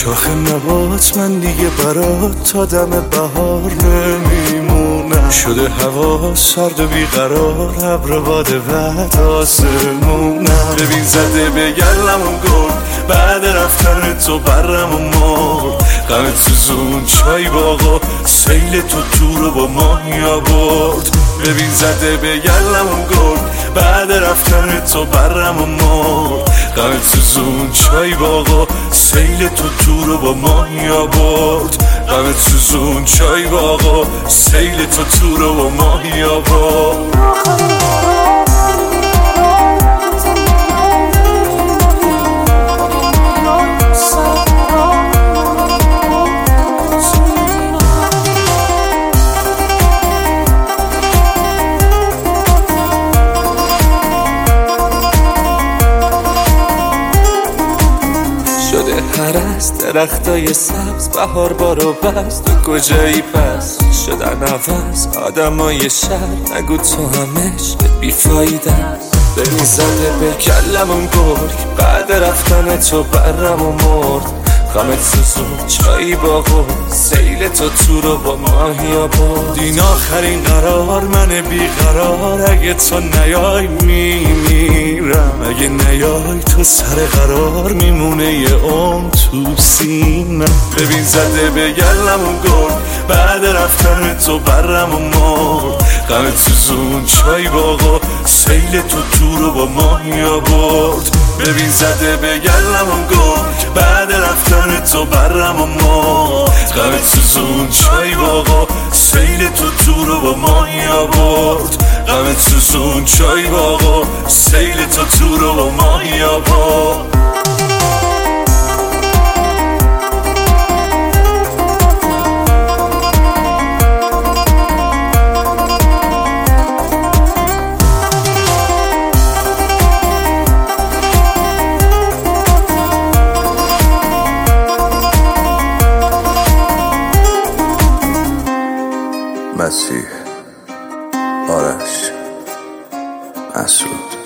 شاخ نبات من دیگه برات تا دم بهار نمیمونم. شده هوا سرد و بیقرار، ابر باد بعد آسمونم. ببین زده به گلمون گل، بعد رفتن تو برم و مرد. غم سوزون چای باغا، سیل تو رو با ماهی آورد. ببین زده به گلمون گل، بعد رفتن تو برم و مرد. غم سوزون چای باغا، سیل تو رو با ماهی آورد. غم سوزون چای باغا، سیل تو رو با ماهی آورد. شده هرست درختای سبز، بهار بارو بست. تو کجایی پس؟ شدن عوض آدمای شهر، نگو تو همش بیفایده. ببین زده به کلمون گرگ، بعد رفتن تو برم و مرد. غمت سوزون چایی باغو، سیل تو رو با ماهی آورد. این آخرین قرار من بیقرار، اگه تو نیای میمیرم. اگه نیای تو سر قرار، میمونه یه عمر تو سینم. ببین زده به گلمون گل، بعد رفتن تو برم و مرد. غمت سوزون چای باغا، سیل تو رو با ماهی آورد. ببین زده به گلمون گل، بعد رفتن تو برم و مرد. غمت سوزون چای باغا، سیل تو رو با ماهی آورد. غمت سوزون چای باغا، سیل تو رو با ماهی آورد. مسیح، آرش، مسعود.